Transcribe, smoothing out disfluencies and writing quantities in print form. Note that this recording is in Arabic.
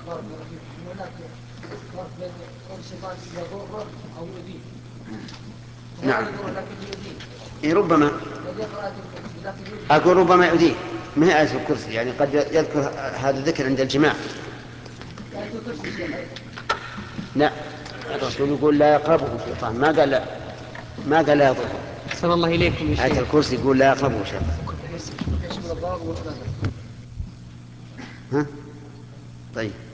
فرق هناك فرق بين قول الشيطان يضره أو يؤذيه. نعم. لكن يؤذيه. إيه ربما. أقول ربما يؤذيه، ما هي آية الكرسي، يعني قد يذكر هذا الذكر عند الجماع. آية الكرسي شيخ. لا، الرسول يقول لا يقربه الشيطان، ما قال لا، ما قال لا يضره. أحسن الله إليكم يا شيخ. آية الكرسي يقول لا يقربه شيطان. يشمل الضار والنذر. ها؟ طيب.